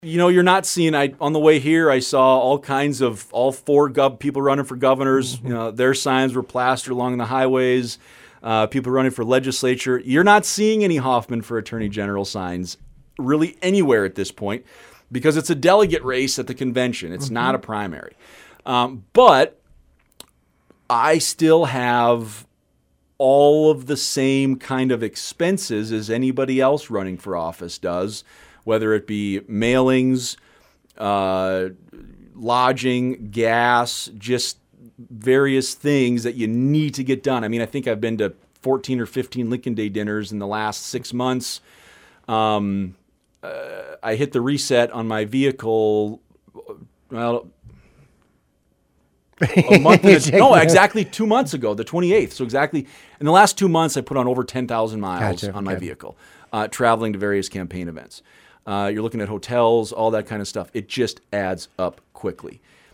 You're not seeing. On the way here, I saw all four people running for governors. Their signs were plastered along the highways. People running for legislature. You're not seeing any Hoffman for attorney general signs really anywhere at this point because it's a delegate race at the convention. It's not a primary. But I still have all of the same kind of expenses as anybody else running for office does, whether it be mailings, lodging, gas, just various things that you need to get done. I mean, I think I've been to 14 or 15 Lincoln Day dinners in the last 6 months. I hit the reset on my vehicle, exactly 2 months ago, the 28th. So exactly in the last 2 months, I put on over 10,000 miles on my vehicle, traveling to various campaign events. You're looking at hotels, all that kind of stuff. It just adds up quickly.